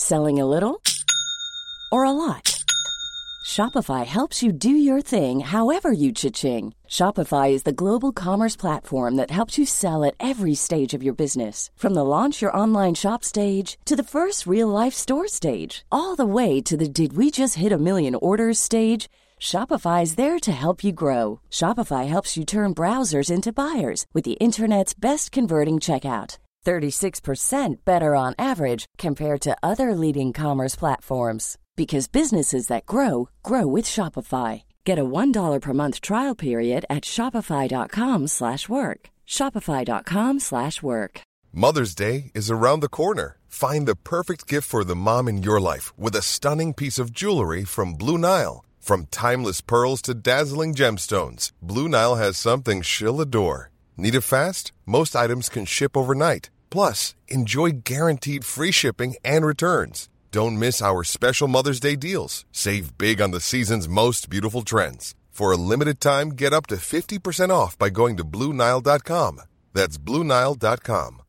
Selling a little or a lot? Shopify helps you do your thing however you cha-ching. Shopify is the global commerce platform that helps you sell at every stage of your business. From the launch your online shop stage to the first real-life store stage, all the way to the did we just hit a million orders stage. Shopify is there to help you grow. Shopify helps you turn browsers into buyers with the internet's best converting checkout. 36% better on average compared to other leading commerce platforms. Because businesses that grow, grow with Shopify. Get a $1 per month trial period at shopify.com/work. Shopify.com/work. Mother's Day is around the corner. Find the perfect gift for the mom in your life with a stunning piece of jewelry from Blue Nile. From timeless pearls to dazzling gemstones, Blue Nile has something she'll adore. Need it fast? Most items can ship overnight. Plus, enjoy guaranteed free shipping and returns. Don't miss our special Mother's Day deals. Save big on the season's most beautiful trends. For a limited time, get up to 50% off by going to BlueNile.com. That's BlueNile.com.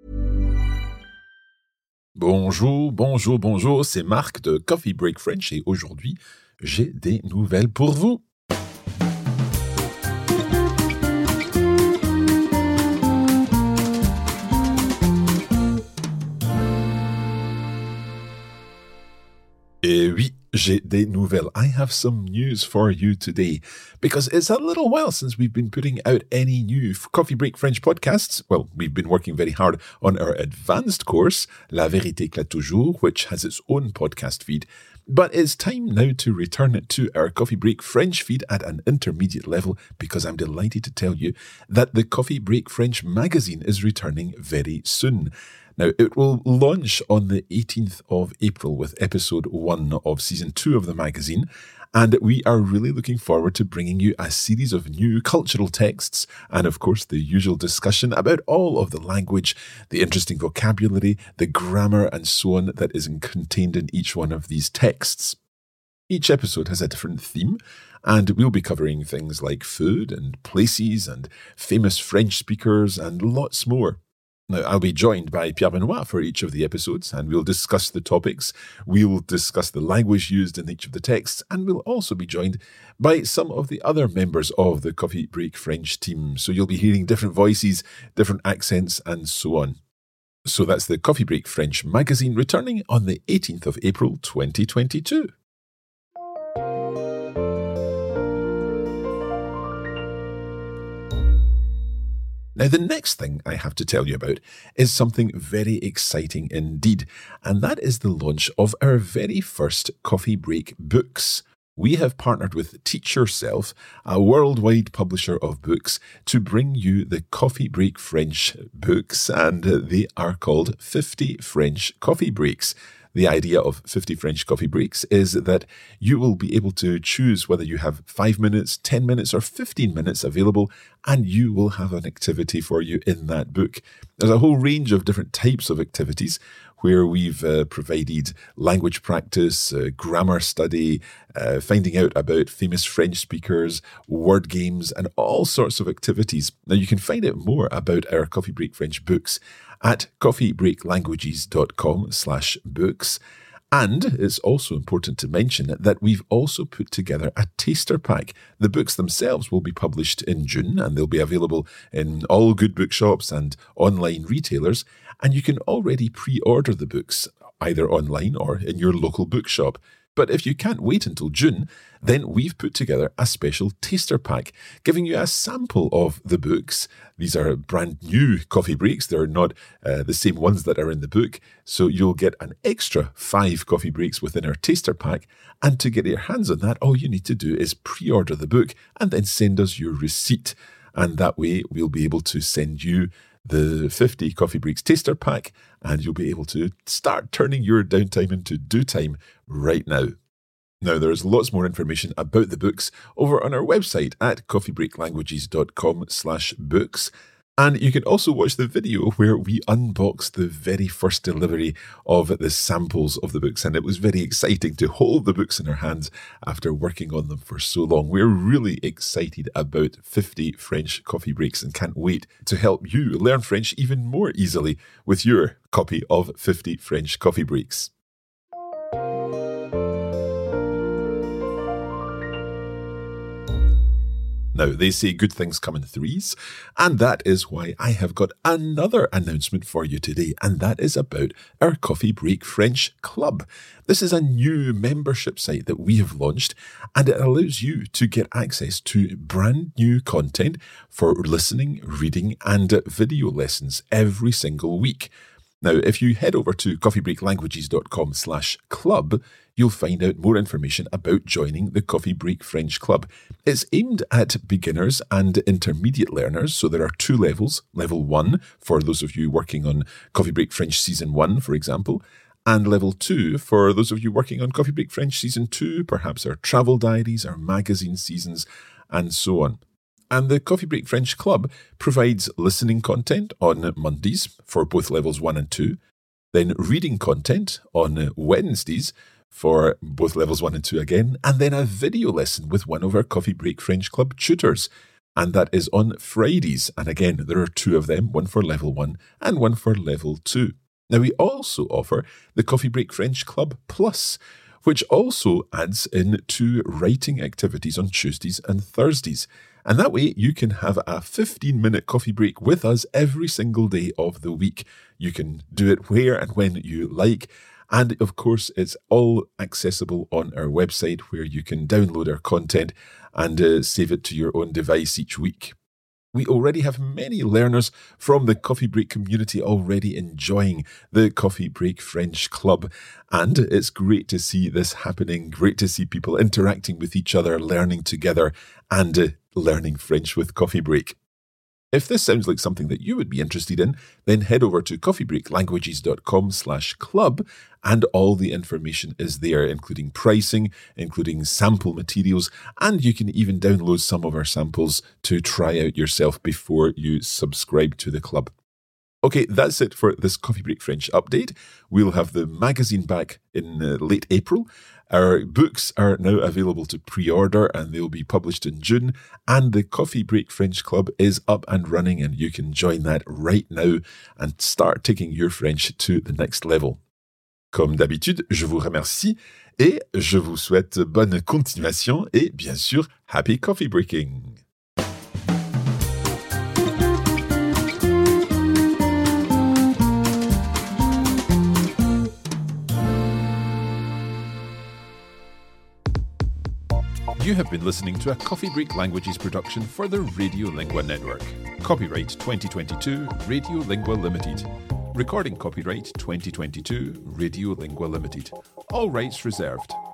Bonjour, c'est Marc de Coffee Break French et aujourd'hui, j'ai des nouvelles pour vous. Et oui, j'ai des nouvelles. I have some news for you today because it's a little while since we've been putting out any new Coffee Break French podcasts. Well, we've been working very hard on our advanced course, La Vérité éclate toujours, which has its own podcast feed. But it's time now to return it to our Coffee Break French feed at an intermediate level because I'm delighted to tell you that the Coffee Break French magazine is returning very soon. Now, it will launch on the 18th of April with episode 1 of season 2 of the magazine, and we are really looking forward to bringing you a series of new cultural texts and, of course, the usual discussion about all of the language, the interesting vocabulary, the grammar, and so on that is contained in each one of these texts. Each episode has a different theme, and we'll be covering things like food and places and famous French speakers and lots more. Now, I'll be joined by Pierre Benoit for each of the episodes, and we'll discuss the topics, we'll discuss the language used in each of the texts, and we'll also be joined by some of the other members of the Coffee Break French team. So you'll be hearing different voices, different accents, and so on. So that's the Coffee Break French magazine returning on the 18th of April 2022. Now, the next thing I have to tell you about is something very exciting indeed, and that is the launch of our very first Coffee Break books. We have partnered with Teach Yourself, a worldwide publisher of books, to bring you the Coffee Break French books, and they are called 50 French Coffee Breaks. The idea of 50 French Coffee Breaks is that you will be able to choose whether you have 5 minutes, 10 minutes, or 15 minutes available, and you will have an activity for you in that book. There's a whole range of different types of activities where we've provided language practice, grammar study, finding out about famous French speakers, word games, and all sorts of activities. Now, you can find out more about our Coffee Break French books at coffeebreaklanguages.com/books. And it's also important to mention that we've also put together a taster pack. The books themselves will be published in June, and they'll be available in all good bookshops and online retailers. And you can already pre-order the books, either online or in your local bookshop. But if you can't wait until June, then we've put together a special taster pack, giving you a sample of the books. These are brand new coffee breaks. They're not the same ones that are in the book. So you'll get an extra 5 coffee breaks within our taster pack. And to get your hands on that, all you need to do is pre-order the book and then send us your receipt. And that way we'll be able to send you the 50 Coffee Breaks taster pack, and you'll be able to start turning your downtime into do time right now. Now, there's lots more information about the books over on our website at coffeebreaklanguages.com/books. And you can also watch the video where we unboxed the very first delivery of the samples of the books. And it was very exciting to hold the books in our hands after working on them for so long. We're really excited about 50 French Coffee Breaks and can't wait to help you learn French even more easily with your copy of 50 French Coffee Breaks. Now, they say good things come in threes, and that is why I have got another announcement for you today, and that is about our Coffee Break French Club. This is a new membership site that we have launched, and it allows you to get access to brand new content for listening, reading, and video lessons every single week. Now, if you head over to coffeebreaklanguages.com/club, you'll find out more information about joining the Coffee Break French Club. It's aimed at beginners and intermediate learners, so there are 2 levels. Level 1, for those of you working on Coffee Break French Season 1, for example, and Level 2, for those of you working on Coffee Break French Season 2, perhaps our travel diaries, our magazine seasons, and so on. And the Coffee Break French Club provides listening content on Mondays for both levels 1 and 2, then reading content on Wednesdays for both levels 1 and 2 again, and then a video lesson with one of our Coffee Break French Club tutors. And that is on Fridays. And again, there are 2 of them, one for level 1 and one for level 2. Now, we also offer the Coffee Break French Club Plus, which also adds in 2 writing activities on Tuesdays and Thursdays. And that way you can have a 15-minute coffee break with us every single day of the week. You can do it where and when you like. And of course, it's all accessible on our website where you can download our content and save it to your own device each week. We already have many learners from the Coffee Break community already enjoying the Coffee Break French Club. And it's great to see this happening, great to see people interacting with each other, learning together, and learning French with Coffee Break. If this sounds like something that you would be interested in, then head over to coffeebreaklanguages.com/club and all the information is there, including pricing, including sample materials, and you can even download some of our samples to try out yourself before you subscribe to the club. Okay, that's it for this Coffee Break French update. We'll have the magazine back in late April. Our books are now available to pre-order and they'll be published in June. And the Coffee Break French Club is up and running and you can join that right now and start taking your French to the next level. Comme d'habitude, je vous remercie et je vous souhaite bonne continuation et bien sûr, happy coffee breaking! You have been listening to a Coffee Break Languages production for the Radiolingua Network. Copyright 2022 Radiolingua Limited. Recording copyright 2022 Radiolingua Limited. All rights reserved.